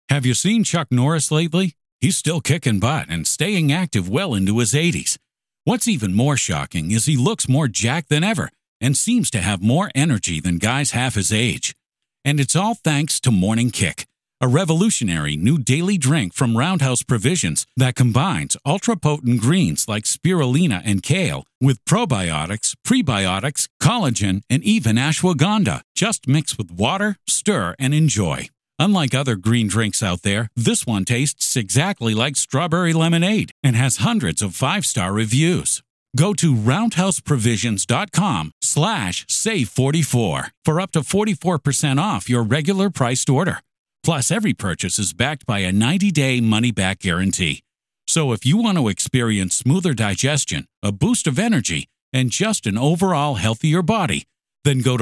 Have you seen Chuck Norris lately? He's still kicking butt and staying active well into his 80s. What's even more shocking is he looks more jacked than ever and seems to have more energy than guys half his age. And it's all thanks to Morning Kick, a revolutionary new daily drink from Roundhouse Provisions that combines ultra-potent greens like spirulina and kale with probiotics, prebiotics, collagen, and even ashwagandha. Just mix with water, stir, and enjoy. Unlike other green drinks out there, this one tastes exactly like strawberry lemonade and has hundreds of 5-star reviews. Go to roundhouseprovisions.com/save44 for up to 44% off your regular priced order. Plus, every purchase is backed by a 90-day money-back guarantee. So if you want to experience smoother digestion, a boost of energy, and just an overall healthier body, then go to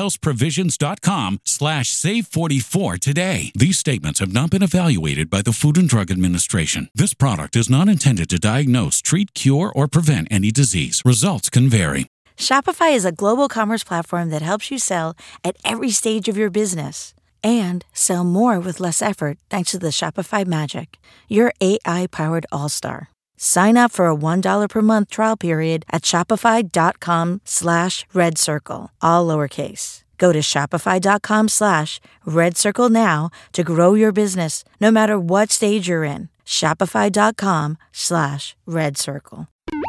roundhouseprovisions.com/save44 today. These statements have not been evaluated by the Food and Drug Administration. This product is not intended to diagnose, treat, cure, or prevent any disease. Results can vary. Shopify is a global commerce platform that helps you sell at every stage of your business and sell more with less effort thanks to the Shopify Magic, your AI-powered all-star. Sign up for a $1 per month trial period at shopify.com/redcircle, all lowercase. Go to shopify.com/redcircle now to grow your business, no matter what stage you're in. Shopify.com/redcircle.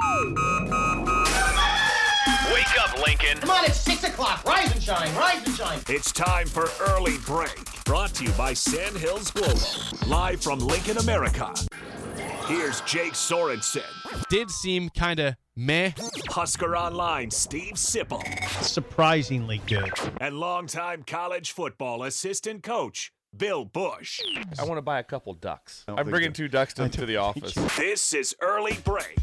Wake up, Lincoln. Come on, it's 6 o'clock. Rise and shine, rise and shine. It's time for Early Break. Brought to you by Sandhills Global. Live from Lincoln, America. Here's Jake Sorensen. Did seem kind of meh. Husker Online, Steve Sipple. Surprisingly good. And longtime college football assistant coach, Bill Bush. I want to buy a couple ducks. I'm bringing 2 ducks to the office. This is Early Break.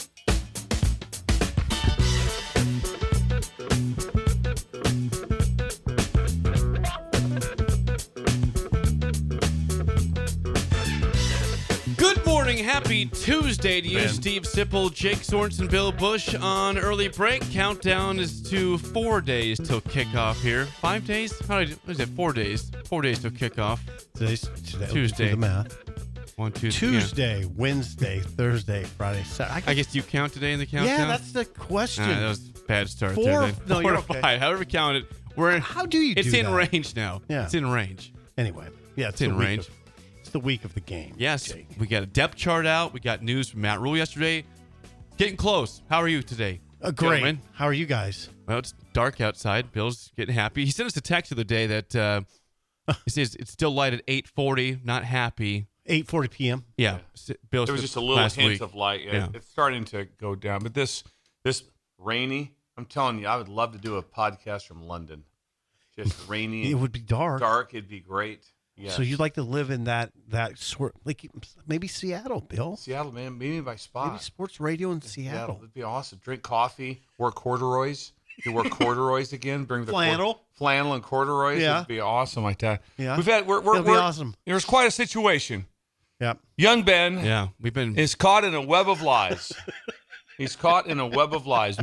Good morning. Happy Tuesday to you, Steve Sipple, Jake Sorensen, Bill Bush on Early Break. Countdown is to 4 days till kickoff here. 5 days? What is it? 4 days. 4 days till kickoff. Today's Tuesday. Do the math. 1, 2, Tuesday, yeah. Wednesday, Thursday, Friday, Saturday. I guess you count today in the countdown? Yeah, that's the question. That was a bad start 4, there. Then. no, 4 you're to okay. 5. However you count it. How do you It's do in that? range now. Yeah. It's in range. Anyway, yeah, It's in range. It's the week of the game. Yes, Jake. we got a depth chart out. We got news from Matt Rule yesterday. Getting close. How are you today? Great. Gentlemen? How are you guys? Well, it's dark outside. Bill's getting happy. He sent us a text the other day that he says it's still light at 8:40. Not happy. 8:40 p.m. Yeah. Bill There was said just a little last hint week. of light. Yeah. It's starting to go down. But this rainy, I'm telling you, I would love to do a podcast from London. Just rainy. It would be dark. Dark. It'd be great. Yeah. So you'd like to live in that sort, like maybe Seattle, Bill? Seattle, man. Maybe by spot. Maybe sports radio in Seattle. It'd be awesome. Drink coffee. Wear corduroys. You wear corduroys again. Bring the Flannel. Flannel and corduroys. Yeah. It'd be awesome like that. Yeah. We've had. It'll be awesome. There's quite a situation. Yeah. Young Ben. Yeah, we've been. Is caught in a web of lies. He's caught in a web of lies.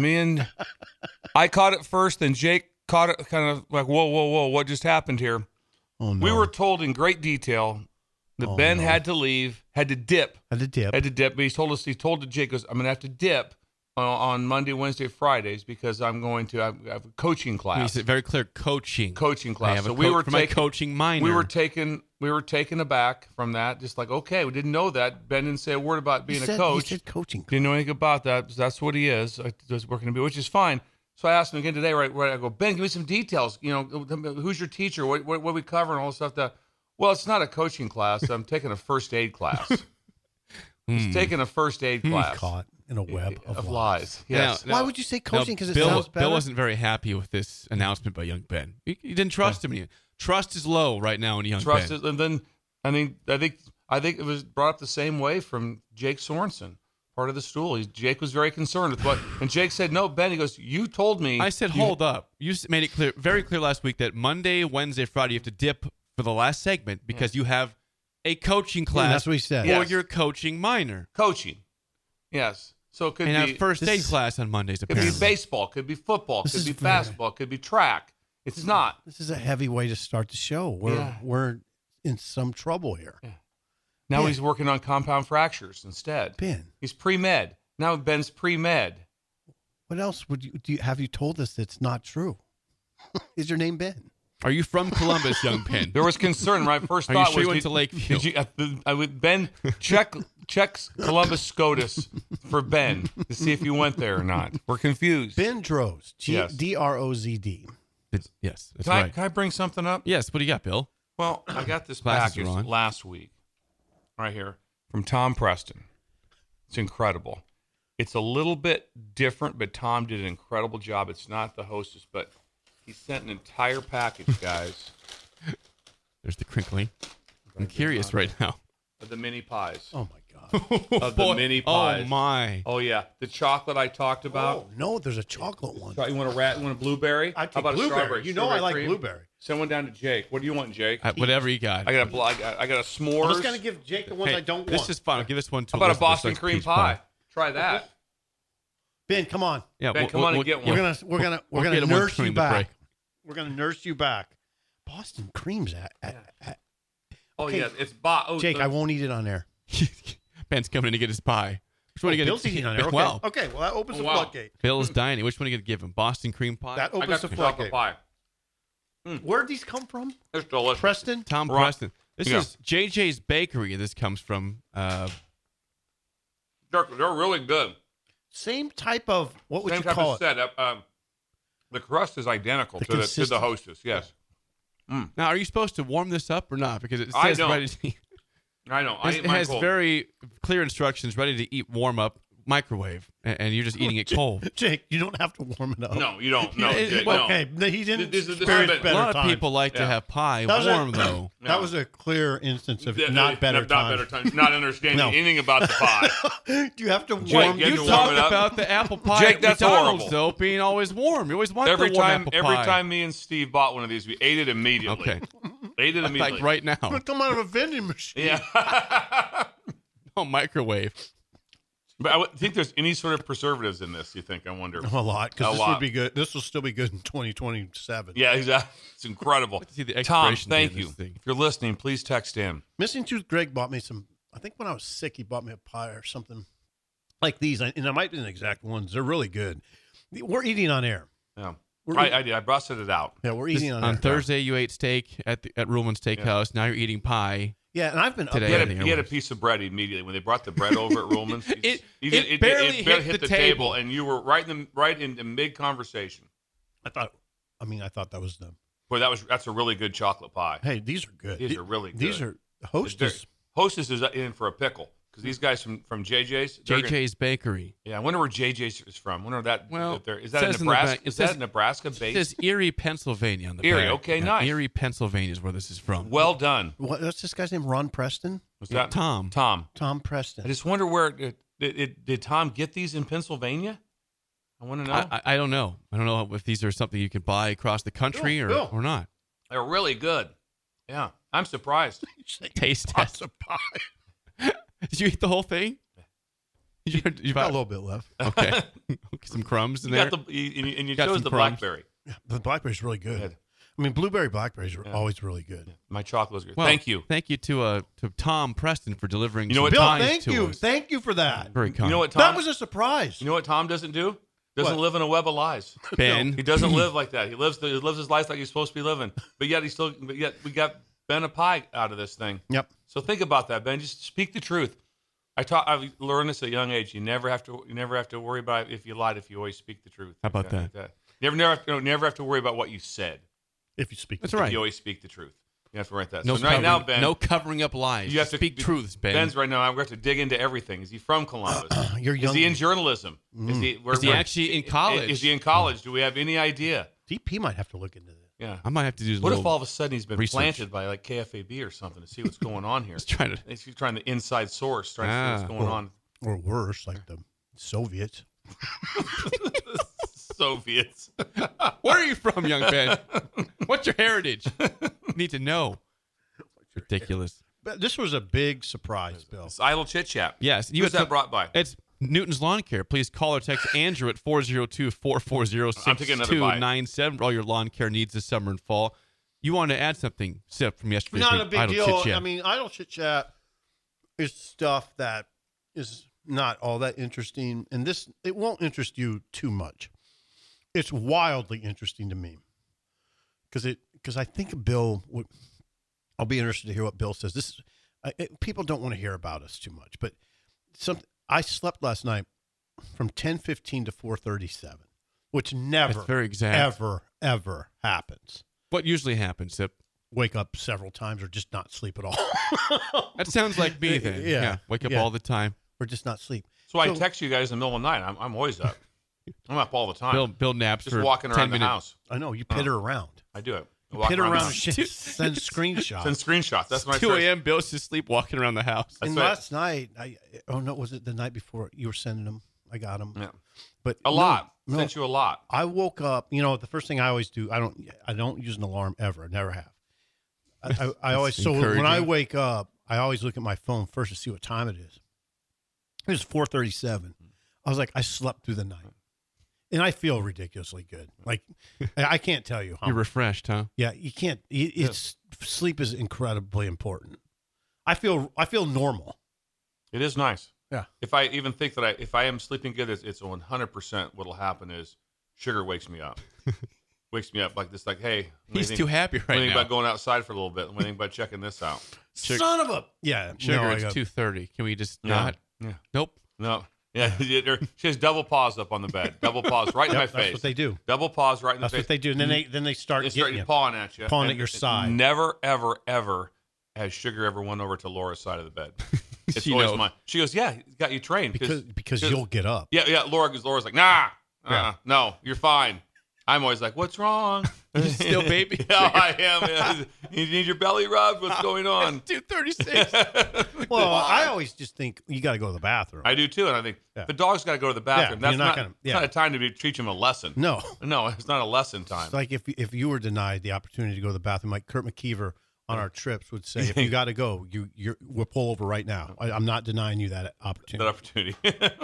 I caught it first, then Jake caught it kind of like, whoa, what just happened here? Oh, no. We were told in great detail that Ben had to leave, had to dip. But he told Jake, goes, I'm going to have to dip on Monday, Wednesday, Fridays because I'm going to have a coaching class. He's very clear coaching class. I have So a we were for my coaching minor. We were taken aback from that. Just like, okay, we didn't know that. Ben didn't say a word about being a coach. He said coaching. Didn't know anything about that. That's what he is. That's working to be, which is fine. So I asked him again today, right? I go, Ben, give me some details. You know, who's your teacher? What we cover and all this stuff. Well, it's not a coaching class. I'm taking a first aid class. He's taking a first aid class. Caught in a web of lies. Yes. Why would you say coaching? Because it Bill, sounds better. Bill wasn't very happy with this announcement by young Ben. He didn't trust him. Trust is low right now in young Ben. And then I think it was brought up the same way from Jake Sorensen. Part of the stool. Jake was very concerned with what, and Jake said, "No, Ben." He goes, "You told me." I said, "Hold up." You made it very clear last week that Monday, Wednesday, Friday you have to dip for the last segment because you have a coaching class. Yeah, that's what he said. Or your coaching minor. Coaching. Yes. So it could and be a first aid class on Mondays. Could Apparently, be baseball. Could be football. Could be basketball. Could be track. It's not. This is a heavy way to start the show. We're in some trouble here. Now Ben. he's working on compound fractures instead. Ben, He's pre-med. Now Ben's pre-med. what else would you have you told us that's not true? Is your name Ben? Are you from Columbus, young Ben? There was concern. My first Are you thought sure was, you went to Lakeview? I would Ben check Columbus SCOTUS for Ben to see if you went there or not. We're confused. Ben Drozd. Yes. Drozd. Yes, that's Can I right. can I bring something up? Yes, what do you got, Bill? Well, I got this Glasses package are on. last week, right here, from Tom Preston. It's incredible. It's a little bit different, but Tom did an incredible job. It's not the hostess, but he sent an entire package, guys, There's the crinkling. I'm curious right now. of the mini pies. Oh my God. Of the mini pies. Oh my! Oh yeah, the chocolate I talked about. Oh no, there's a chocolate one. You want a blueberry? I take How about blueberry. a strawberry? You know I Strawberry like cream? blueberry. Send one down to Jake. What do you want, Jake? Whatever you got. I got a s'mores. I'm just gonna give Jake the ones Hey, I don't want. This is fun. I'll give this one to How about a Elizabeth. Boston Likes cream peach pie? Try that. Ben, come on. Yeah, Ben, come on and get one. We're gonna we'll get him nurse between you the back. break. We're gonna nurse you back. Boston cream's Oh Okay. yeah, it's Jake. I won't eat it on there. Ben's coming in to get his pie. Which one are you Bill's going eating on there. Okay. Well, Okay. Well, that opens Oh, the wow. floodgate. Bill's dining. Which one are you going to give him? Boston cream pie? That I opens got the the chocolate floodgate. pie. Where'd these come from? It's delicious. Preston. Tom Right. Preston. This Yeah. is JJ's Bakery. This comes from. They're really good. Same type of what would Same you type call of it? setup. The crust is identical The to the consistency. hostess. Yes, Now, are you supposed to warm this up or not? Because it I says don't. ready to eat. I know. I It eat mine has cold. very clear instructions: ready to eat, warm up, microwave, and you're just eating it cold. Jake, you don't have to warm it up. No, you don't. No, It- Jake, well, no. Okay, he didn't This is experience been- better A lot of times. people like to Yeah. have pie That was warm, a- though. That was a clear instance of Yeah, not better not times. better times. Not understanding No. anything about the pie. Do you have to warm? Jake, You to warm talk it up. about the apple pie Jake, at that's McDonald's, horrible. though, being always warm. You always want every the warm time, apple every pie. time me and Steve bought one of these, we ate it immediately. Okay. Ate it immediately. Like right now. Come out of a vending machine. Yeah. Oh, microwave. But I would think there's any sort of preservatives in this. You think? I wonder. A lot, A because this lot. would be good. This will still be good in 2027. Yeah, exactly. It's incredible. to see the Tom, expiration date thank of you. this thing. If you're listening, please text in. Missing Tooth Greg bought me some. I think when I was sick, he bought me a pie or something like these, and it might be the exact ones. They're really good. We're eating on air. Yeah, We're I did. I busted it out. Yeah, we're eating on air. On Thursday, you ate steak at Ruhlman Steakhouse. Now you're eating pie. Yeah, and I've been Today. He had, I think he had a it was. piece of bread immediately when they brought the bread over at Ruhlman's. It barely hit the table. and you were right in the mid conversation. I thought that was them. Boy, that's a really good chocolate pie. Hey, these are good. These are really These good. are Hostess. Hostess is in for a pickle because these guys from JJ's. they're gonna- JJ's Bakery. Yeah, I wonder where JJ's is from. I wonder that. Well, if is it that a says in the Nebraska? back- it Is that says- Nebraska It based? says Erie, Pennsylvania on the Erie, back. okay, nice. Erie, Pennsylvania is where this is from. Well done. What's this guy's name? Ron Preston? Was that Tom. Tom. Tom Preston. I just wonder where did Tom get these in Pennsylvania? I want to know. I don't know. I don't know if these are something you can buy across the country Bill. or not. They're really good. Yeah, I'm surprised. Taste Lots test. of pie. Did you eat the whole thing? You Got a little bit left. Okay. Some crumbs in You there. got and you Got chose some the crumbs. blackberry. Yeah, the blackberry's really good. Good. I mean, blueberry blackberries are always really good. My chocolate was good. Well, Thank you. Thank you to Tom Preston for delivering. You know some what, Bill, pies thank to you. us. Thank you for that. Very kind. You know what, Tom? That was a surprise. You know what Tom doesn't do? Doesn't What? live in a web of lies. Ben. He doesn't live like that. He lives his life like he's supposed to be living. But yet we got Ben a pie out of this thing. Yep. So think about that, Ben. Just speak the truth. I learned this at a young age. You never have to worry about if you lied if you always speak the truth. How about that? You never have to worry about what you said. If you speak. That's If right. you always speak the truth. You have to write that. No So right covering, now, Ben, no covering up lies. you have to speak truths, Ben. Ben's right now. I'm going to have to dig into everything. Is he from Columbus? You're young. Is he in journalism? Is he actually in college? Is he in college? Do we have any idea? DP might have to look into this. Yeah. I might have to do. What if all of a sudden he's been research. planted by like KFAB or something to see what's going on here? He's trying to. He's trying the inside source, trying to see what's going on. Or worse, like the Soviets. Soviets. Where are you from, young Ben? What's your heritage? Need to know. Ridiculous. But this was a big surprise, Bill. It's idle chit chat. Yes. Who's that brought by? It's Newton's Lawn Care. Please call or text Andrew at 402-440-6297 I'm taking another bite. for all your lawn care needs this summer and fall. You wanted to add something, Sip, from yesterday's Not a big Idle deal. Chit Chat. I mean, idle chit chat is stuff that is not all that interesting, and it won't interest you too much. It's wildly interesting to me because I think Bill would. I'll be interested to hear what Bill says. People don't want to hear about us too much, but I slept last night from 10:15 to 4:37, which never, That's very exact. ever happens. What usually happens, Sip? Wake up several times or just not sleep at all. That sounds like me then. Yeah. Wake up Yeah. all the time. Or just not sleep. So I text you guys in the middle of the night. I'm always up. I'm up all the time. Bill naps Just for walking 10 around the minutes. house. I know, you pitter around. I do it. Pitter around the and house. send screenshots. Send screenshots. That's my 2 first. a.m. Bill's just sleep walking around the house. And right. last night, was it the night before you were sending them? I got them. Yeah. But A lot. No, Sent you a lot. I woke up. The first thing I always do. I don't use an alarm ever. I never have. I always when encouraging. I wake up, I always look at my phone first to see what time it is. It was 4:37. I was like, I slept through the night, and I feel ridiculously good. Like I can't tell you how. You're refreshed, huh? Yeah, you can't. It's sleep is incredibly important. I feel normal. It is nice. Yeah. If I even think that if I am sleeping good, it's 100% what'll happen is sugar wakes me up. Wakes me up like this, like, hey. He's too happy right Think now. about going outside for a little bit. When think about checking this out. Son of a yeah. Sugar, no, it's 2:30. Can we just not? Yeah. Nope. No. Yeah. She has double paws up on the bed. Double paws right in my face. That's what they do. Double paws right in the That's face. what they do. And then they start They start getting you. pawing at you. Pawing And at your side. Never, ever, ever has Sugar ever went over to Laura's side of the bed. It's She always knows. mine. She goes, yeah, he's got you trained. because you'll get up. Yeah. Laura's like, nah, no, you're fine. I'm always like, what's wrong? Still baby. Yeah, I am. Yeah. You need your belly rubbed? What's going on? 2:36. Well, I always just think you got to go to the bathroom. I do too, and I think Yeah. the dog's got to go to the bathroom. Yeah, That's you're not not, gonna- it's yeah. not a time to teach him a lesson. No, It's not a lesson time. it's like if you were denied the opportunity to go to the bathroom, like Kurt McKeever on our trips would say, if you got to go, we'll pull over right now. I'm not denying you that opportunity. That opportunity.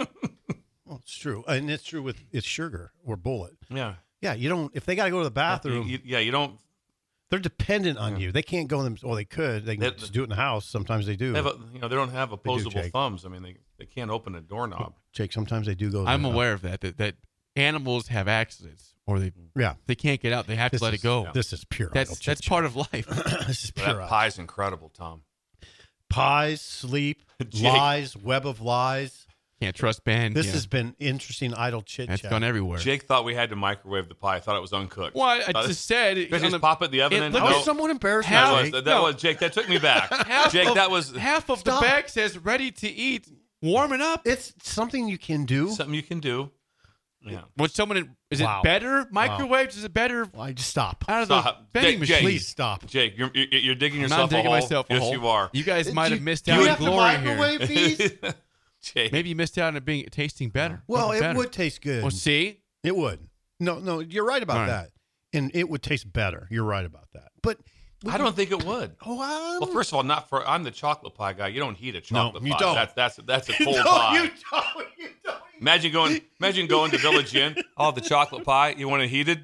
Well, it's true, and it's true with it's Sugar or Bullet. Yeah. Yeah, you don't. If they got to go to the bathroom, You don't. they're dependent on you. They can't go them. Or they could. They can just do it in the house. Sometimes they do. They don't have opposable Jake. thumbs. I mean, they can't open a doorknob. Jake, sometimes they do go. I'm there. aware of that animals have accidents or Yeah, they can't get out. They have to let it go. This is pure. idle That's chit-chat. part of life. This is But pure. that idle. pie's incredible, Tom. Pies, sleep, Jake. lies, web of lies. Can't trust Ben. This Yeah. has been interesting idle chit That's chat. gone everywhere. Jake thought we had to microwave the pie. I thought it was uncooked. Well, I Thought just said You guys on just the- pop it in the oven it and looks I no. was somewhat embarrassed. How- by That Jake. was Jake. That took me back. Jake, that was half of Stop. the bag says ready to eat. Warm it up. It's something you can do. something you can do. Yeah. When someone is Wow. it better microwaved? Is it better Why just stop? out of Stop. the vending Jake, machine? Please stop. Jake, you're digging I'm yourself not digging a hole. myself a yes, hole. you are. You guys might have missed Do out you on have to glory here. microwave these? Jake. Maybe you missed out on it tasting better. Well, Nothing it better. would taast good. Well, see, It would. No, you're right about All right. that. And it would taste better. You're right about that. But I don't think it would. wow. Well, first of all, I'm the chocolate pie guy. You don't heat a chocolate you pie. don't. That's a cold pie. You don't. Imagine going to Village Inn. Oh, the chocolate pie. You want it heated?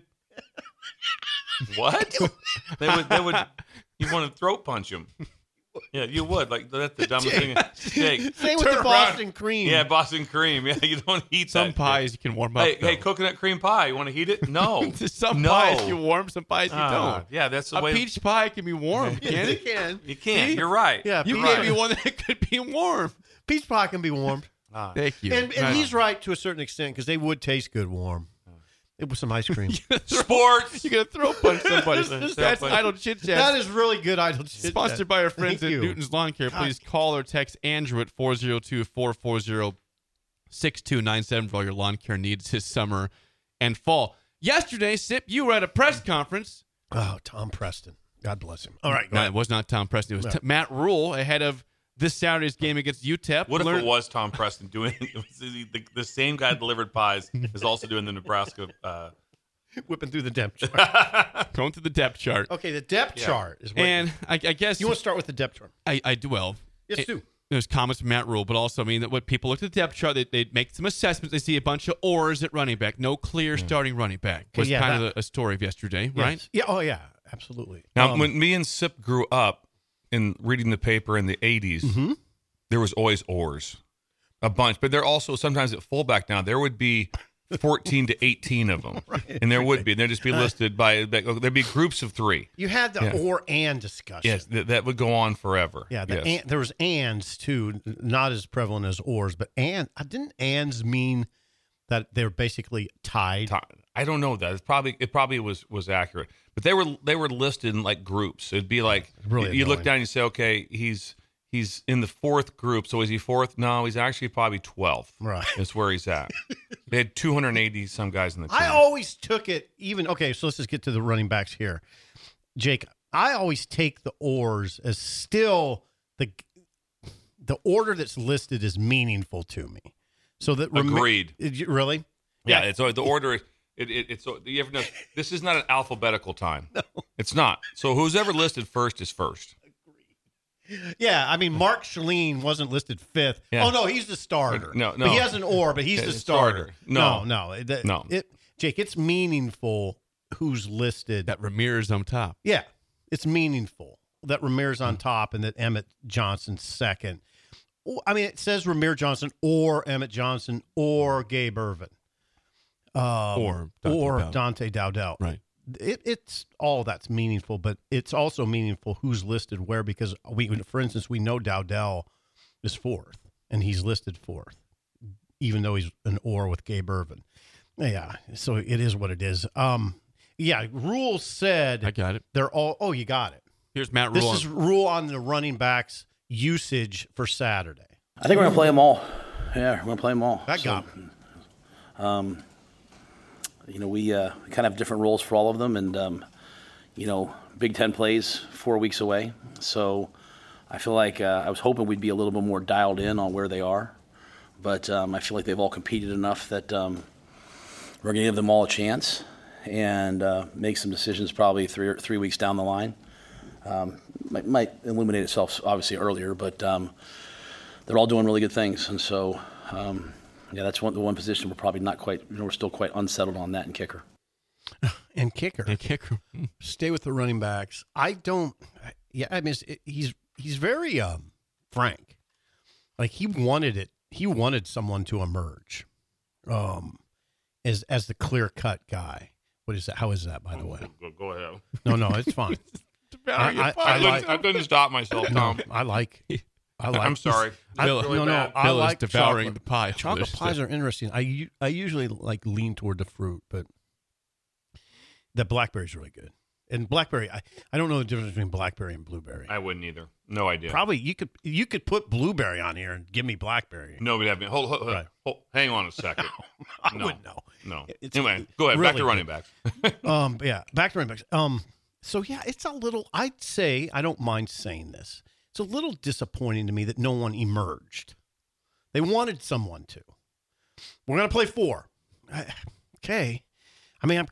What? they would. You want to throat punch them? Yeah, you would. Like that's the dumbest thing. Jake, Same with turn the around. Boston cream. Yeah, Boston cream. Yeah, you don't heat some that. pies you can warm up. Hey, though. coconut cream pie. You want to heat it? No. some no. pies you warm, some pies you Ah, don't. yeah, that's the A way. peach pie can be warm, Yes, can it it? can. You can't. See? You're right. Yeah, You peach, gave right. me one that could be warm. peach pie can be warmed. Ah. Thank you. And he's right to a certain extent because they would taste good warm. It was some ice cream. Sports. You're gonna throw punch somebody. That's idle chit chat. That is really good idle chit. Sponsored by our friends Thank at you. Newton's Lawn Care. God. Please call or text Andrew at 402-440-6297 for all your lawn care needs this summer and fall. Yesterday, Sip, you were at a press conference. Oh, Tom Preston. God bless him. All right, go No, ahead. it was not Tom Preston. It was No. Matt Rule ahead of this Saturday's game against UTEP. What if it was Tom Preston doing it? Was the same guy that delivered pies is also doing the Nebraska. Whipping through the depth chart. Going to the depth chart? Okay, the depth chart is what. And I guess you want to start with the depth chart? I do well. Yes, do. There's comments from Matt Rule, but also, I mean, that what people look at the depth chart, they make some assessments. They see a bunch of oars at running back, no clear starting running back. Okay, Was yeah, kind that- of a story of yesterday, right? Yes. Yeah. Oh, yeah. absolutely. Now, when me and Sip grew up in reading the paper in the 80s, there was always oars, a bunch. But there also, sometimes at fullback now, there would be 14 to 18 of them. Right. And there would be. And they'd just be listed by, there'd be groups of 3. You had the or and discussion. Yes, that would go on forever. Yeah, yes. there was ands too, not as prevalent as ors, but didn't ands mean that they're basically tied? I don't know that. It probably was accurate. But they were listed in like groups. It'd be like really you look annoying. down and you say, okay, he's in the 4th group. So is he 4th? No, he's actually probably 12th. Right. That's where he's at. They had 280 some guys in the team. I always took it so let's just get to the running backs here. Jake, I always take the ors as still the order that's listed is meaningful to me. So that Agreed. Really? Yeah, it's the order. It's you ever know this is not an alphabetical time. No, it's not. So who's ever listed first is first. Yeah, I mean Mark Schlien wasn't listed 5th. Yeah. Oh no, he's the starter. No. But he has an or, but he's the starter. No. No. Jake, it's meaningful who's listed. That Ramirez on top. Yeah, it's meaningful that Ramirez on top and that Emmett Johnson second. I mean, it says Ramirez Johnson or Emmett Johnson or Gabe Ervin. Or Dante Dowdell. Right. It's all that's meaningful, but it's also meaningful who's listed where because for instance, we know Dowdell is 4th and he's listed 4th, even though he's an or with Gabe Ervin. Yeah, so it is what it is. Rule said I got it. They're all. Oh, you got it. Here's Matt Rule. This is Rule on the running backs usage for Saturday. I think we're gonna play them all. Yeah, we're gonna play them all. That got me. We kind of have different roles for all of them, and Big Ten plays 4 weeks away, so I feel like I was hoping we'd be a little bit more dialed in on where they are, but I feel like they've all competed enough that we're gonna give them all a chance and make some decisions probably 3 weeks down the line. Might illuminate itself obviously earlier, but they're all doing really good things, and so. That's the one position we're probably not quite. We're still quite unsettled on that, and kicker. And kicker. Stay with the running backs. I don't. Yeah, I mean, he's very frank. Like he wanted it. He wanted someone to emerge, as the clear cut guy. What is that? How is that, by the way? Go ahead. No, it's fine. I couldn't stop myself, Tom. I like. I'm sorry. Bill is devouring chocolate. the pie. Chocolate pies are interesting. I usually lean toward the fruit, but the blackberry's really good. And blackberry, I don't know the difference between blackberry and blueberry. I wouldn't either. No idea. Probably you could put blueberry on here and give me blackberry. Nobody have me. Hold, hang on a second. I wouldn't know. No. It's Anyway, go ahead. really Back to running backs. Back to running backs. So yeah, it's a little. I'd say I don't mind saying this. It's a little disappointing to me that no one emerged. They wanted someone to. We're going to play 4. Okay. I mean,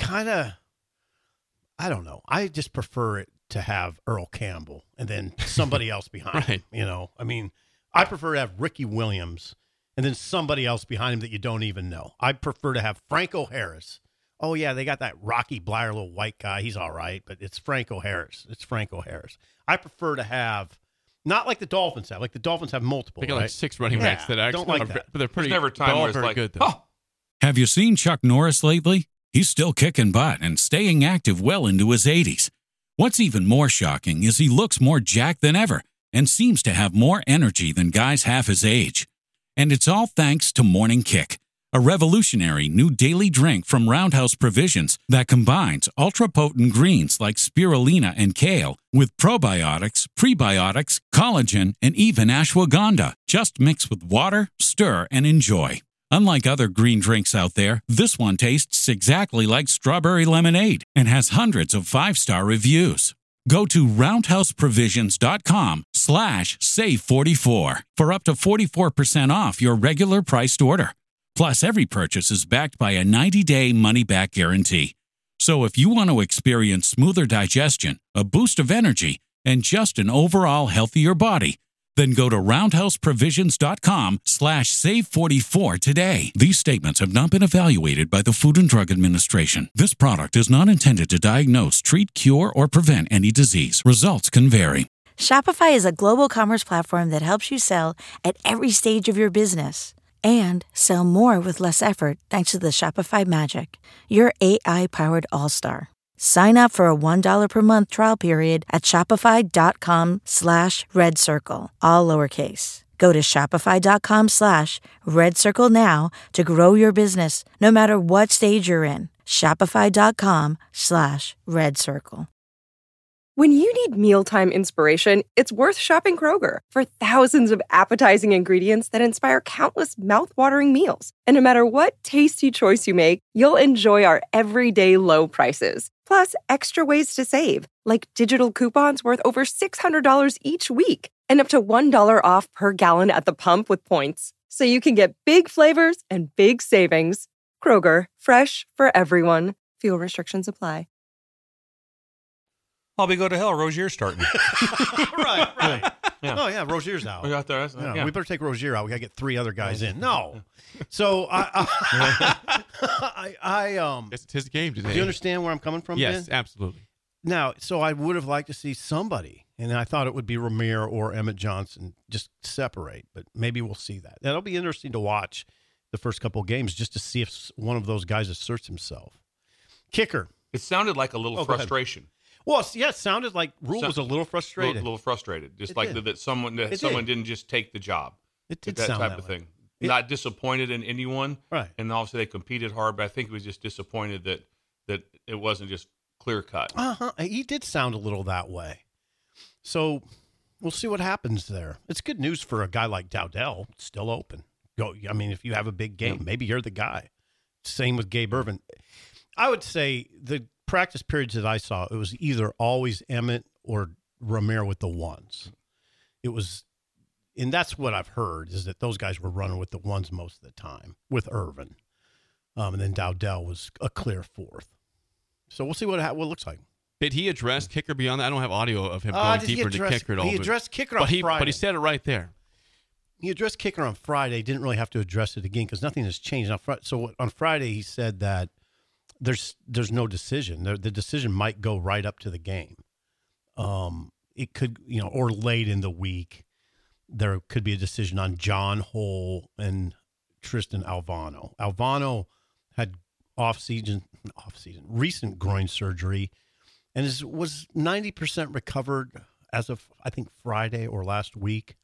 I don't know. I just prefer it to have Earl Campbell and then somebody else behind him. I mean, I prefer to have Ricky Williams and then somebody else behind him that you don't even know. I prefer to have Franco Harris. Oh, yeah, they got that Rocky Blyer little white guy. He's all right, but it's Franco Harris. I prefer to have... Not like the Dolphins have. Like the Dolphins have multiple. They got right? like 6 running backs that actually don't like that. But they're pretty. There's never a time where it's very like, good though. oh. Have you seen Chuck Norris lately? He's still kicking butt and staying active well into his 80s. What's even more shocking is he looks more jacked than ever and seems to have more energy than guys half his age. And it's all thanks to Morning Kick, a revolutionary new daily drink from Roundhouse Provisions that combines ultra-potent greens like spirulina and kale with probiotics, prebiotics, collagen, and even ashwagandha. Just mix with water, stir, and enjoy. Unlike other green drinks out there, this one tastes exactly like strawberry lemonade and has hundreds of 5-star reviews. Go to roundhouseprovisions.com/save44 for up to 44% off your regular priced order. Plus, every purchase is backed by a 90-day money-back guarantee. So if you want to experience smoother digestion, a boost of energy, and just an overall healthier body, Then go to roundhouseprovisions.com/save44 today. These statements have not been evaluated by the Food and Drug Administration. This product is not intended to diagnose, treat, cure, or prevent any disease. Results can vary. Shopify is a global commerce platform that helps you sell at every stage of your business and sell more with less effort thanks to the Shopify Magic, your AI-powered all-star. Sign up for a $1 per month trial period at shopify.com/redcircle, all lowercase. Go to shopify.com/redcircle now to grow your business no matter what stage you're in. Shopify.com/redcircle. When you need mealtime inspiration, it's worth shopping Kroger for thousands of appetizing ingredients that inspire countless mouth-watering meals. And no matter what tasty choice you make, you'll enjoy our everyday low prices. Plus, extra ways to save, like digital coupons worth over $600 each week and up to $1 off per gallon at the pump with points. So you can get big flavors and big savings. Kroger, fresh for everyone. Fuel restrictions apply. Bobby, go to hell. Rozier's starting. right. Yeah. Oh, yeah, Rozier's out. We got there. Yeah. We better take Rozier out. We got to get 3 other guys in. No. So, It's his game today. do you understand where I'm coming from, Yes, Ben? absolutely. Now, so I would have liked to see somebody, and I thought it would be Ramir or Emmett Johnson just separate, but maybe we'll see that. That'll be interesting to watch the first couple of games just to see if one of those guys asserts himself. Kicker. It sounded like a little Oh, go ahead. frustration. Well, yeah, it sounded like Rule was a little frustrated. A little frustrated. Just It like did. that someone didn't just take the job. It did that sound type that of way. thing. Not disappointed in anyone. Right. And obviously they competed hard, but I think he was just disappointed that it wasn't just clear cut. He did sound a little that way. So we'll see what happens there. It's good news for a guy like Dowdell. It's still open. Go. I mean, if you have a big game, maybe you're the guy. Same with Gabe Irvin. I would say the practice periods that I saw, it was either always Emmett or Ramir with the ones. It was, and that's what I've heard, is that those guys were running with the ones most of the time with Irvin. And then Dowdell was a clear fourth. So we'll see what it looks like. Did he address kicker beyond that? I don't have audio of him going deeper into kicker at all. He addressed kicker on Friday. But he said it right there. He addressed kicker on Friday. Didn't really have to address it again because nothing has changed. So on Friday, he said that there's no decision. The decision might go right up to the game. It could, or late in the week, there could be a decision on John Hole and Tristan Alvano. Alvano had recent groin surgery, and was 90% recovered as of, I think, Friday or last week.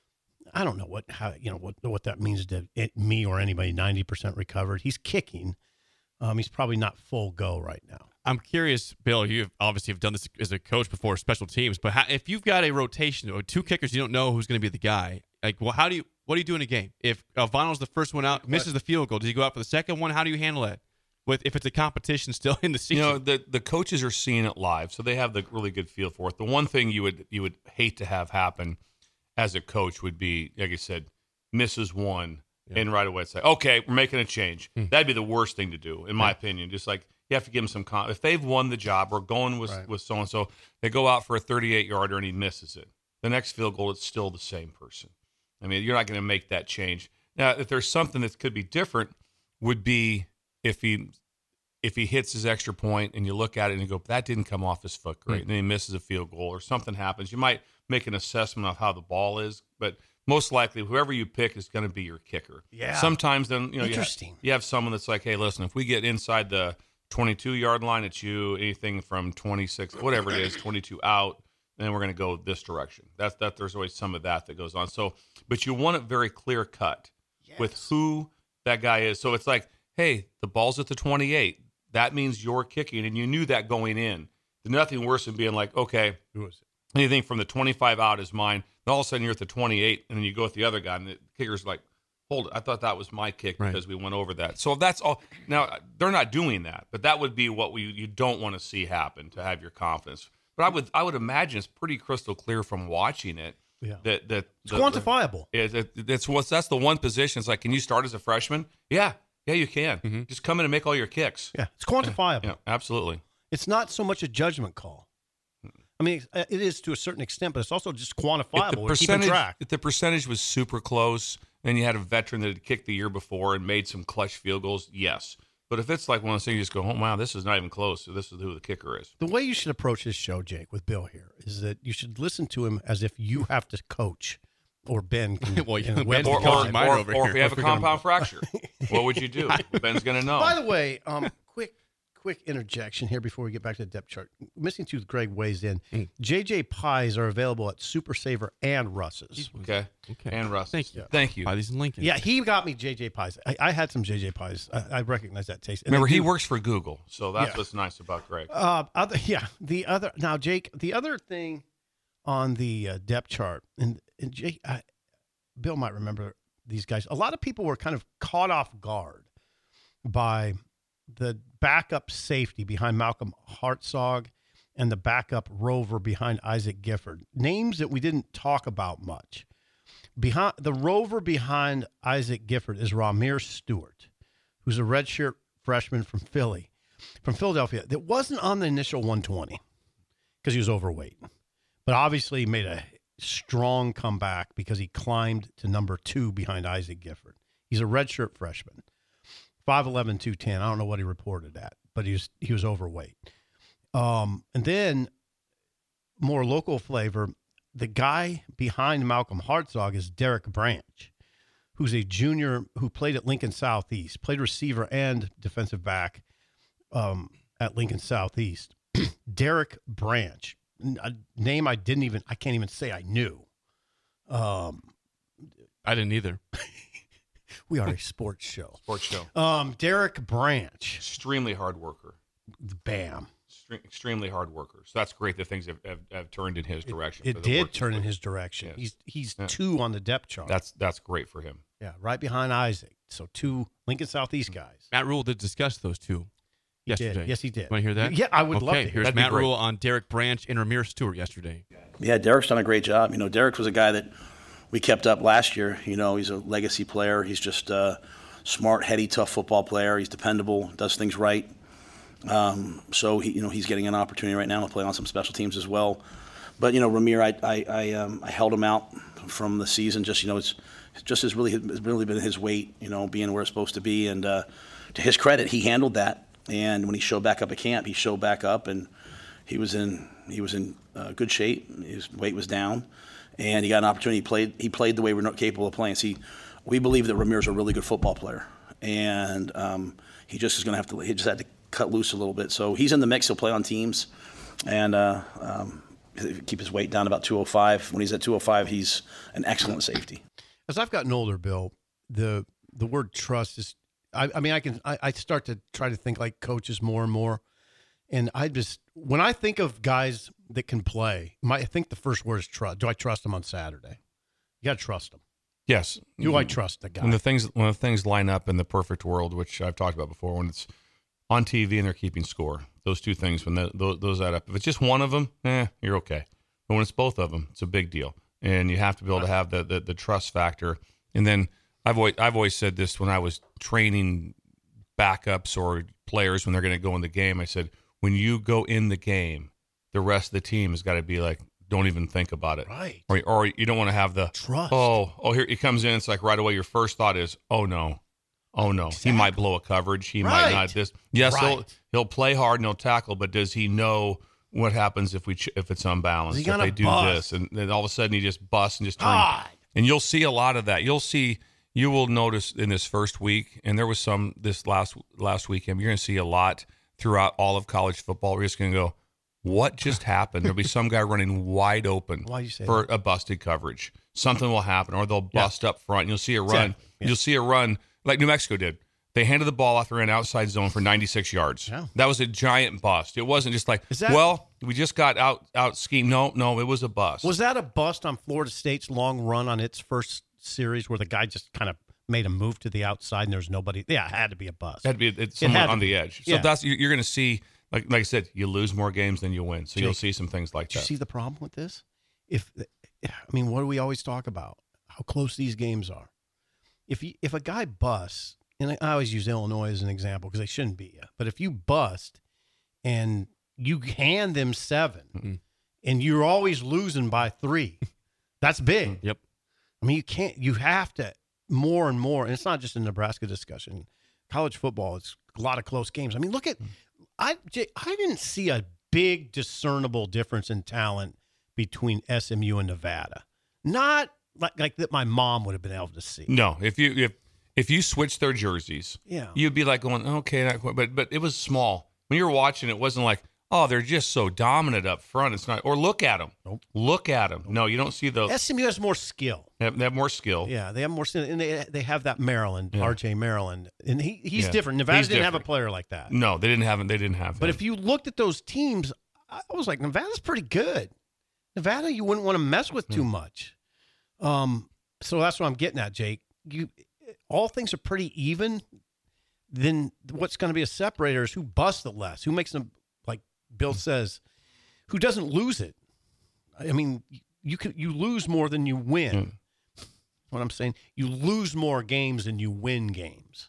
I don't know what that means to me or anybody. 90% recovered. He's kicking. He's probably not full go right now. I'm curious, Bill. You obviously have done this as a coach before, special teams. But if you've got a rotation or 2 kickers, you don't know who's going to be the guy. Like, well, what do you do in a game? If Alvano's the first one out, misses the field goal, does he go out for the second one? How do you handle that? If it's a competition still in the season, the coaches are seeing it live, so they have the really good feel for it. The one thing you would hate to have happen as a coach would be, like I said, misses one. Yeah. And right away say, okay, we're making a change. That'd be the worst thing to do, in my opinion. Just like you have to give them some if they've won the job, we're going with so-and-so. They go out for a 38-yarder and he misses it. The next field goal, it's still the same person. I mean, you're not going to make that change. Now, if there's something that could be different, would be if he hits his extra point and you look at it and you go, that didn't come off his foot great, and then he misses a field goal or something happens. You might make an assessment of how the ball is, but most likely, whoever you pick is going to be your kicker. Yeah. Sometimes then, Interesting. You have someone that's like, hey, listen, if we get inside the 22-yard line, it's you. Anything from 26, whatever it is, 22 out, then we're going to go this direction. That there's always some of that goes on. So, but you want it very clear cut with who that guy is. So it's like, hey, the ball's at the 28. That means you're kicking, and you knew that going in. There's nothing worse than being like, okay, who is it? Anything from the 25 out is mine. And all of a sudden you're at the 28, and then you go with the other guy, and the kicker's like, hold it. I thought that was my kick because we went over that. So that's all. Now, they're not doing that, but that would be what you don't want to see happen to have your confidence. But I would imagine it's pretty crystal clear from watching it. Yeah. That it's quantifiable. That's the one position. It's like, can you start as a freshman? Yeah, you can. Mm-hmm. Just come in and make all your kicks. Yeah, it's quantifiable. Yeah, absolutely. It's not so much a judgment call. I mean, it is to a certain extent, but it's also just quantifiable. We're keeping track. If the percentage was super close and you had a veteran that had kicked the year before and made some clutch field goals, yes. But if it's like one of those things, you just go, oh, wow, this is not even close. So this is who the kicker is. The way you should approach this show, Jake, with Bill here, is that you should listen to him as if you have to coach, or Ben can. Well, Ben's or if you have a compound fracture, what would you do? Ben's going to know. By the way, quick interjection here before we get back to the depth chart. Missing Tooth Greg weighs in. JJ Pies are available at Super Saver and Russ's. Okay. And Russ's. Thank you. Thank you. Pies in Lincoln. Yeah, he got me JJ Pies. I had some JJ Pies. I recognize that taste. And Remember, he works for Google, so that's what's nice about Greg. Now, Jake, the other thing on the depth chart, and Jake, Bill might remember these guys. A lot of people were kind of caught off guard by the backup safety behind Malcolm Hartzog and the backup rover behind Isaac Gifford. Names that we didn't talk about much. Behind the rover behind Isaac Gifford is Ramir Stewart, who's a redshirt freshman from Philadelphia, that wasn't on the initial 120 because he was overweight. But obviously made a strong comeback because he climbed to number 2 behind Isaac Gifford. He's a redshirt freshman. 5'11", 210. I don't know what he reported at, but he was overweight. And then more local flavor, the guy behind Malcolm Hartzog is Derek Branch, who's a junior who played at Lincoln Southeast, played receiver and defensive back at Lincoln Southeast. Derek Branch, a name I can't even say I knew. I didn't either. We are a sports show. Derek Branch. Extremely hard worker. Bam. Extremely hard worker. So that's great that things have turned in his direction. It did turn in his direction. Yes. He's 2 on the depth chart. That's great for him. Yeah, right behind Isaac. So 2 Lincoln Southeast guys. Matt Rule did discuss those 2 yesterday. Yes, he did. Want to hear that? Yeah, I would love to hear. Here's Matt Rule on Derek Branch and Ramir Stewart yesterday. Yeah, Derek's done a great job. Derek was a guy that we kept up last year. He's a legacy player. He's just a smart, heady, tough football player. He's dependable, does things right. So he's getting an opportunity right now to play on some special teams as well. But Ramir, I held him out from the season. It's really been his weight. Being where it's supposed to be. And to his credit, he handled that. And when he showed back up at camp, he showed back up, and he was in good shape. His weight was down. And he got an opportunity. He played the way we're not capable of playing. See, we believe that Ramir's a really good football player, and he just is going to have to. He just had to cut loose a little bit. So he's in the mix. He'll play on teams, and keep his weight down about 205. When he's at 205, he's an excellent safety. As I've gotten older, Bill, the word trust is. I start to try to think like coaches more and more. And when I think of guys that can play, I think the first word is trust. Do I trust them on Saturday? You got to trust them. Yes. Do I trust the guy? When the things line up in the perfect world, which I've talked about before, when it's on TV and they're keeping score, those two things, when those add up. If it's just one of them, you're okay. But when it's both of them, it's a big deal. And you have to be able to have the trust factor. And then I've always said this when I was training backups or players when they're going to go in the game. I said, when you go in the game, the rest of the team has got to be like, don't even think about it. Right. Or you don't want to have the trust. Oh, here he comes in. It's like right away your first thought is, oh no. Exactly. He might blow a coverage. He might not this. Yes, he'll play hard and he'll tackle, but does he know what happens if it's unbalanced? If they do this, and then all of a sudden he just busts and just turns. And you'll see a lot of that. You will notice in this first week, and there was some this last weekend. You're going to see a lot throughout all of college football. We're just going to go, what just happened? There'll be some guy running wide open for a busted coverage. Something will happen, or they'll bust up front. And you'll see a run. Yeah. You'll see a run like New Mexico did. They handed the ball off the outside zone for 96 yards. Yeah. That was a giant bust. It wasn't just like, we just got out schemed. No, it was a bust. Was that a bust on Florida State's long run on its first series where the guy just kind of made a move to the outside and there's nobody? Yeah, it had to be a bust. It had to be someone on the edge. So you're going to see, like I said, you lose more games than you win. So you'll see some things like that. You see the problem with this? What do we always talk about? How close these games are. If a guy busts, and I always use Illinois as an example because they shouldn't be, but if you bust and you hand them 7, and you're always losing by 3. That's big. Yep. I mean, you have to more and more, and it's not just a Nebraska discussion. College football, it's a lot of close games. I mean, look at, I didn't see a big discernible difference in talent between SMU and Nevada. Not like that my mom would have been able to see. No, if you switch their jerseys, you'd be like going, okay, not quite, but it was small. When you were watching, it wasn't like, oh, they're just so dominant up front. It's not, or look at them. Nope. Look at them. No, you don't see those. SMU has more skill. They have more skill. Yeah, they have more skill, and they have that Maryland, RJ Maryland, and he's Yeah. different. Nevada He's didn't have a different. player like that. No, they didn't have him. But if you looked at those teams, I was like, Nevada's pretty good. Nevada, you wouldn't want to mess with too much. So that's what I'm getting at, Jake. All things are pretty even. Then what's going to be a separator is who busts it less, who makes them, like Bill says, who doesn't lose it. I mean, you lose more than you win. What I'm saying, you lose more games than you win games.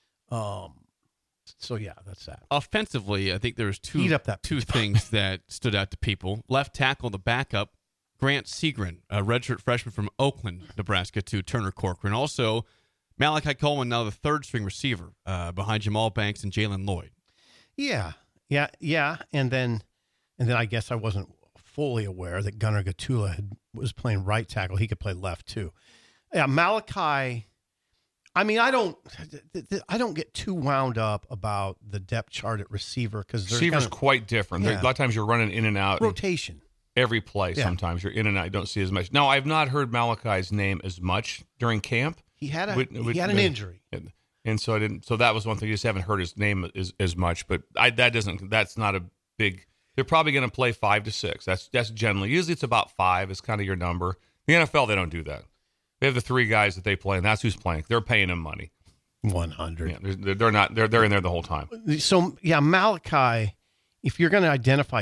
So yeah, that's that. Offensively, I think there's Heat up that two things that stood out to people. Left tackle, the backup, Grant Segrin, a redshirt freshman from Oakland, Nebraska, to Turner Corcoran. Also, Malachi Coleman, now the third-string receiver behind Jamal Banks and Jalen Lloyd. Yeah. And then I guess I wasn't fully aware that Gunnar Gatula was playing right tackle. He could play left too. Yeah, Malachi. I mean, I don't get too wound up about the depth chart at receiver because receiver's quite different. Yeah. A lot of times you're running in and out. Rotation. Every play, sometimes you're in and out. You don't see as much. No, I've not heard Malachi's name as much during camp. He had an injury, and so I didn't. So that was one thing. You just haven't heard his name as much. But that's not a big. They're probably going to play 5 to 6. That's generally. Usually it's about 5 is kind of your number. The NFL, they don't do that. They have the 3 guys that they play, and that's who's playing. They're paying them money. 100. Yeah, they're not. They're in there the whole time. So yeah, Malachi. If you're going to identify,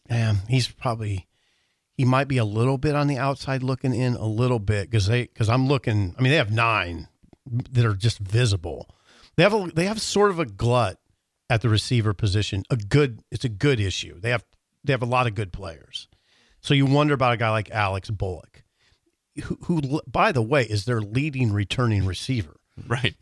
he might be a little bit on the outside looking in a little bit because I'm looking. I mean, they have 9 that are just visible. They have sort of a glut at the receiver position. It's a good issue. They have a lot of good players. So you wonder about a guy like Alex Bullock, who by the way is their leading returning receiver. Right.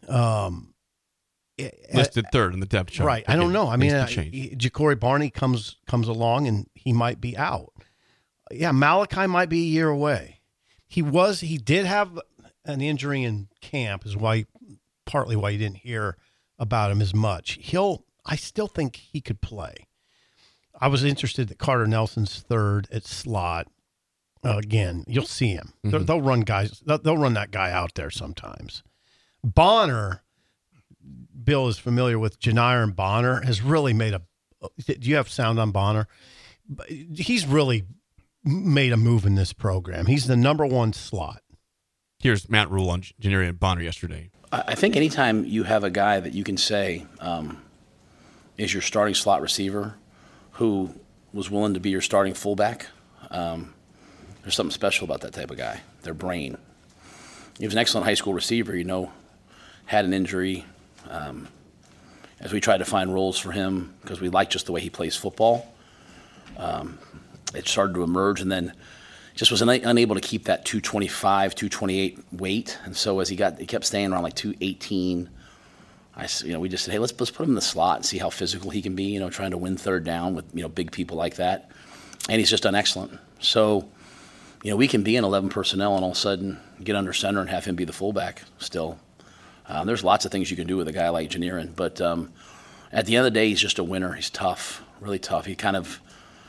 Listed third in the depth chart. Right. I don't know. I mean, Ja'Cory Barney comes along and he might be out. Yeah, Malachi might be a year away. He did have an injury in camp, is partly why you didn't hear about him as much. I still think he could play. I was interested that Carter Nelson's third at slot. Again, you'll see him. Mm-hmm. They'll run guys. They'll run that guy out there sometimes. Bonner, Bill is familiar with Janiron Bonner, has really made do you have sound on Bonner? He's really made a move in this program. He's the number 1 slot. Here's Matt Rule on Janiron Bonner yesterday. I think anytime you have a guy that you can say is your starting slot receiver who was willing to be your starting fullback, there's something special about that type of guy, their brain. He was an excellent high school receiver, had an injury. As we tried to find roles for him because we like just the way he plays football, it started to emerge, and then just was unable to keep that 225, 228 weight. And so as he kept staying around like 218, we just said, hey, let's put him in the slot and see how physical he can be, trying to win third down with, big people like that. And he's just done excellent. So, we can be in 11 personnel and all of a sudden get under center and have him be the fullback still. There's lots of things you can do with a guy like Janiron, but at the end of the day, he's just a winner. He's tough, really tough. He kind of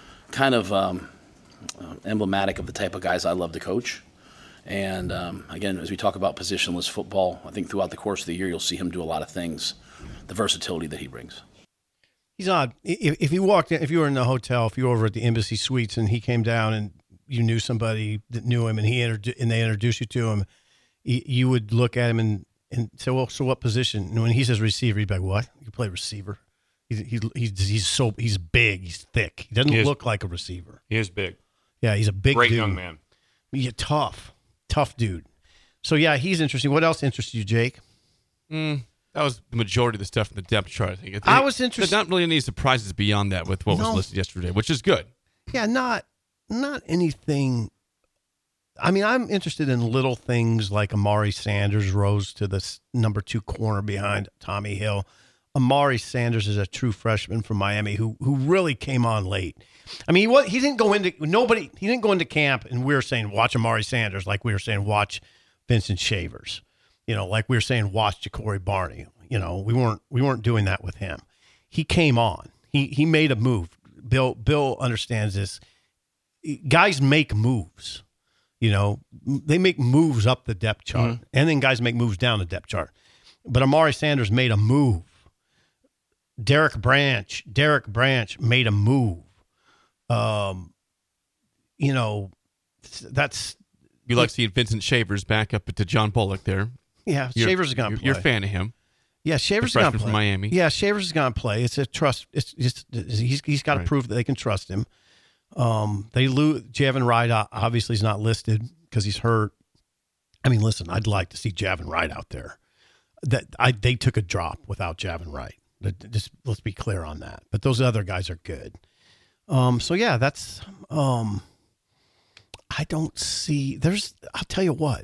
emblematic of the type of guys I love to coach. And again, as we talk about positionless football, I think throughout the course of the year, you'll see him do a lot of things, the versatility that he brings. He's odd. If you walked in, if you were in the hotel, if you were over at the Embassy Suites and he came down and you knew somebody that knew him and they introduced you to him, you would look at him and say, well, so what position? And when he says receiver, you'd be like, what? You play receiver? He's big. He's thick. He doesn't look like a receiver. He is big. Yeah, he's a big great dude. young man. Yeah, tough dude. So yeah, he's interesting. What else interests you, Jake? That was the majority of the stuff in the depth chart. I think I was interested. There's not really any surprises beyond that with what was listed yesterday, which is good. Yeah, not not anything. I mean, I'm interested in little things like Amari Sanders rose to the number 2 corner behind Tommy Hill. Amari Sanders is a true freshman from Miami who really came on late. I mean, he didn't go into camp and we were saying watch Amari Sanders like we were saying watch Vincent Shavers. Like we were saying watch Ja'Cory Barney. We weren't doing that with him. He came on. He made a move. Bill understands this. Guys make moves. They make moves up the depth chart, and then guys make moves down the depth chart. But Amari Sanders made a move. Derek Branch made a move. That's you like seeing Vincent Shavers back up to John Bullock there. Yeah, Shavers is going to play. You're a fan of him. Yeah, Shavers is going to play. From Miami. Yeah, Shavers is going to play. It's a trust. It's just he's got to prove that they can trust him. They lose. Javin Wright obviously is not listed because he's hurt. I mean, listen, I'd like to see Javin Wright out there. They took a drop without Javin Wright. Just let's be clear on that. But those other guys are good. So yeah, that's. I don't see. I'll tell you what.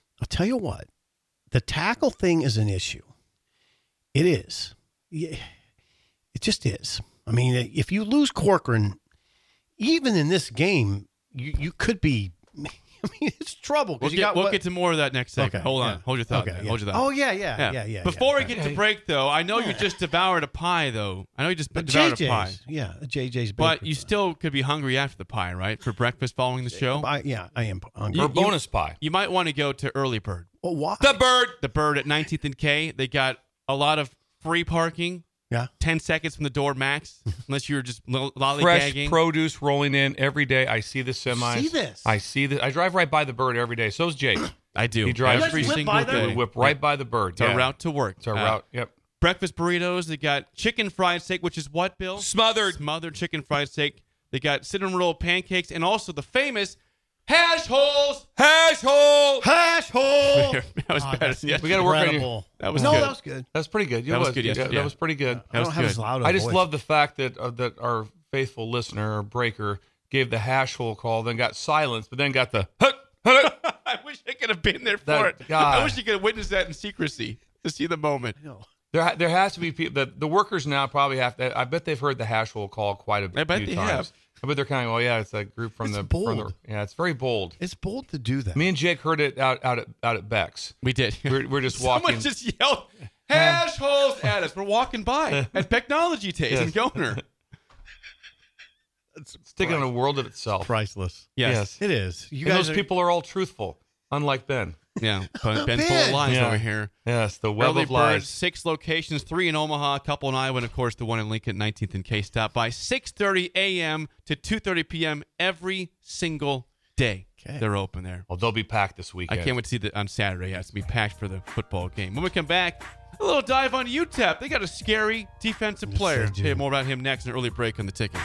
The tackle thing is an issue. It is. Yeah, it just is. I mean, if you lose Corcoran, even in this game, you could be. I mean, it's trouble. We'll get to more of that next second. Okay, Hold on. Hold your thought. Okay, Hold your thought. Oh, yeah. Before we get to break, though, I know you just devoured a pie, though. I know you just devoured a pie. Yeah, a JJ's. But you still could be hungry after the pie, right? For breakfast following the show? I am hungry. Or bonus pie. You might want to go to Early Bird. Well, why? The Bird at 19th and K. They got a lot of free parking. Yeah. 10 seconds from the door max, unless you're just lollygagging. Fresh produce rolling in every day. I see the semis. See this? I see this. I drive right by the Bird every day. So's Jake. I do. He drives every single by there? day. We whip right by the Bird. It's our route to work. It's our route. Yep. Breakfast burritos. They got chicken fried steak, which is what, Bill? Smothered chicken fried steak. They got cinnamon roll pancakes and also the famous hash holes. Hash hole. Hash hole. That was better. Yeah. We got to work on Incredible. you. That was no, good. that was good. That's pretty good. That was good yesterday. That was pretty good. I don't have as loud a I just voice. love the fact that that our faithful listener or breaker gave the hash hole call, then got silence, but then got the I wish I could have been there for it. God. I wish you could have witnessed that in secrecy to see the moment. There has to be people. The workers now probably have to. I bet they've heard the hash hole call quite a few times. Have. I bet they're kind of, well, yeah, it's a group from It's bold. yeah, it's very bold. It's bold to do that. Me and Jake heard it out at Beck's. We did. We're just walking. Someone just yelled hash holes at us. We're walking by at Technology Taste in Goner. It's taking on a world of itself. Priceless. Yes. It is. You guys, those people are all truthful, unlike Ben. Yeah, Ben full of lies over here. Yes, the web Early of lies. Bird, 6 locations, 3 in Omaha, a couple in Iowa, and of course the one in Lincoln, 19th and K. Stop by 6:30 a.m. to 2:30 p.m. every single day. Okay. They're open there. Well, they'll be packed this weekend. I can't wait to see that on Saturday. It has to be packed for the football game. When we come back, a little dive on UTEP. They got a scary defensive player. they do. Hear more about him next in an early break on the ticket.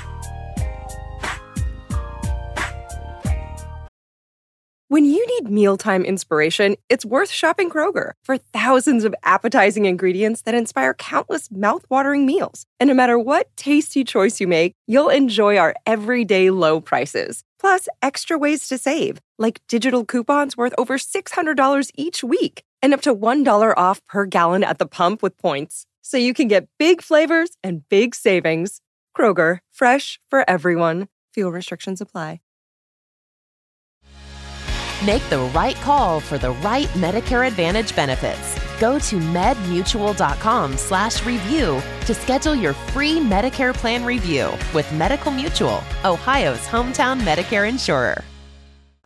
When you need mealtime inspiration, it's worth shopping Kroger. For thousands of appetizing ingredients that inspire countless mouth-watering meals. And no matter what tasty choice you make, you'll enjoy our everyday low prices. Plus, extra ways to save, like digital coupons worth over $600 each week. And up to $1 off per gallon at the pump with points. So you can get big flavors and big savings. Kroger, fresh for everyone. Fuel restrictions apply. Make the right call for the right Medicare Advantage benefits. Go to medmutual.com/review to schedule your free Medicare plan review with Medical Mutual, Ohio's hometown Medicare insurer.